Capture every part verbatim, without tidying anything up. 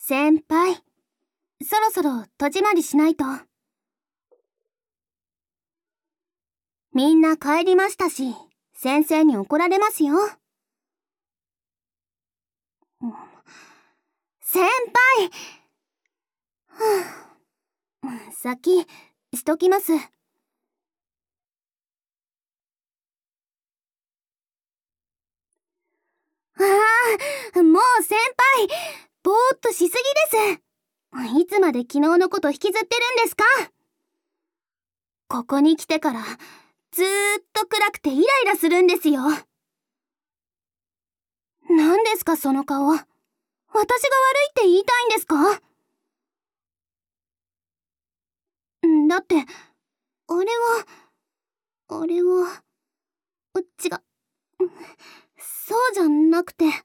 先輩、そろそろ戸締まりしないと。みんな帰りましたし、先生に怒られますよ。先輩、はあ、先しときます。ああ、もう先輩、ぼーっとしすぎです。いつまで昨日のこと引きずってるんですか？ここに来てからずーっと暗くてイライラするんですよ。何ですかその顔。私が悪いって言いたいんですか？だって、あれは、あれは、う違う、そうじゃなくて。は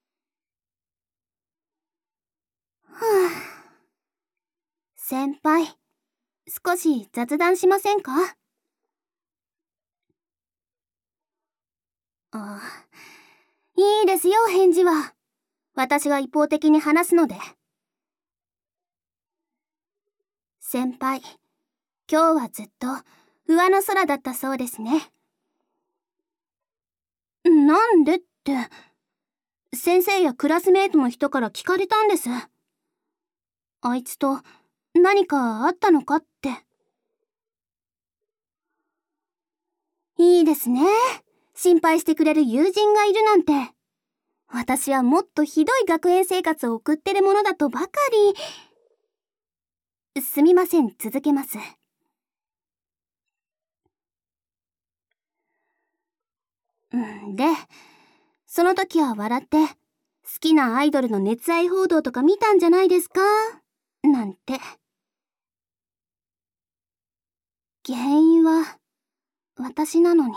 ぁ。先輩、少し雑談しませんか？ああ、いいですよ返事は。私が一方的に話すので。先輩、今日はずっと上の空だったそうですね。なんでって、先生やクラスメートの人から聞かれたんです。あいつと何かあったのかって。いいですね。心配してくれる友人がいるなんて。私はもっとひどい学園生活を送ってるものだとばかり。すみません、続けます。で、その時は笑って、好きなアイドルの熱愛報道とか見たんじゃないですかなんて。原因は私なのに。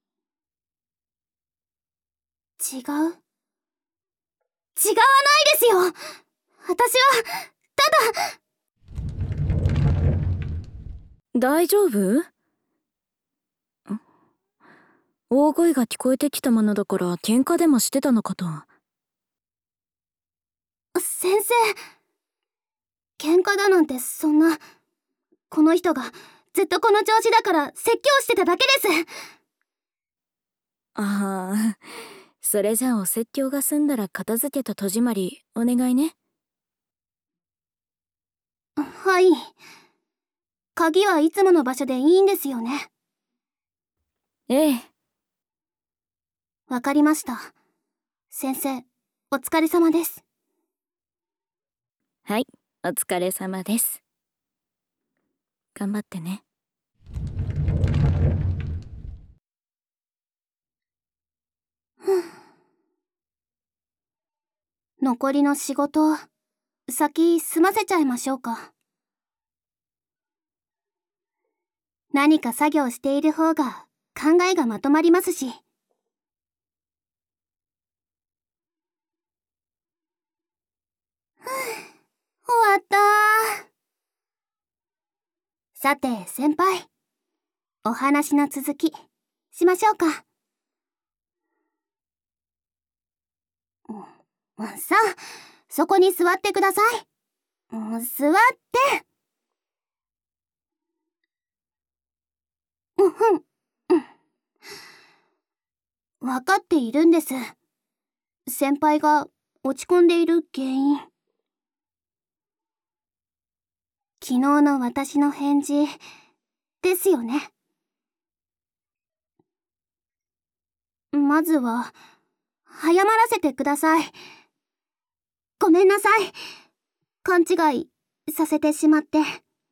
違う違わないですよ。私はただ。 大丈夫？大声が聞こえてきたものだから喧嘩でもしてたのかと。 先生、喧嘩だなんてそんな。この人がずっとこの調子だから説教してただけです。 ああ、それじゃあお説教が済んだら片付けと戸締まりお願いね。 はい。鍵はいつもの場所でいいんですよね。 ええ。 わかりました。先生、お疲れ様です。 はい、お疲れ様です。頑張ってね。 残りの仕事、先済ませちゃいましょうか。何か作業している方が考えがまとまりますし。終わったー。さて先輩、お話の続きしましょうか。さあ、そこに座ってください。座って。うんふん。分かっているんです。先輩が落ち込んでいる原因。昨日の私の返事ですよね。まずは謝らせてください。ごめんなさい。勘違いさせてしまって。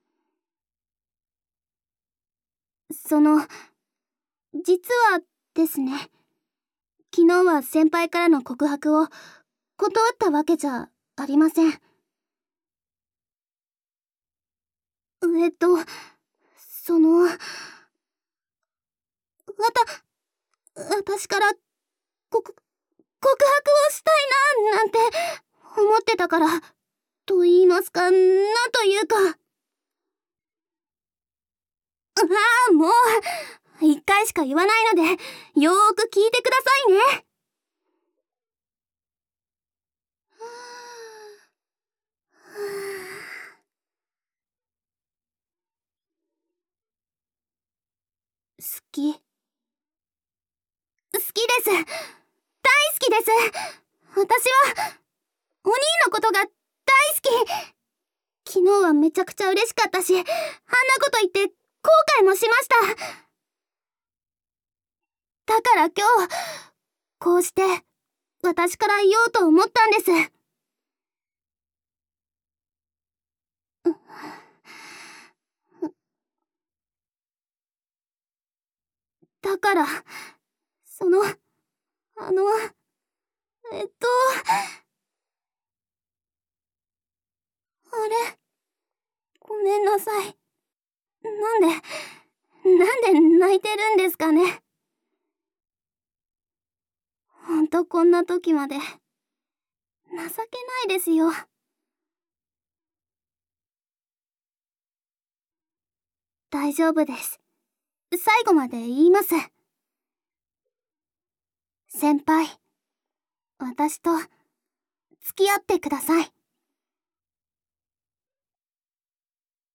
その、実はですね、昨日は先輩からの告白を断ったわけじゃありません。えっと、その、わた、私から告、告白をしたいな、なんて思ってたから、と言いますか、なんというか。ああ、もう、一回しか言わないので、よーく聞いてくださいね。 き。好きです。大好きです。私は、お兄のことが大好き。昨日はめちゃくちゃ嬉しかったし、あんなこと言って後悔もしました。だから今日、こうして私から言おうと思ったんです。だから、その、あの、えっと、あれ、ごめんなさい。なんで、なんで泣いてるんですかね。ほんとこんな時まで、情けないですよ。大丈夫です。最後まで言います。先輩、私と付き合ってください。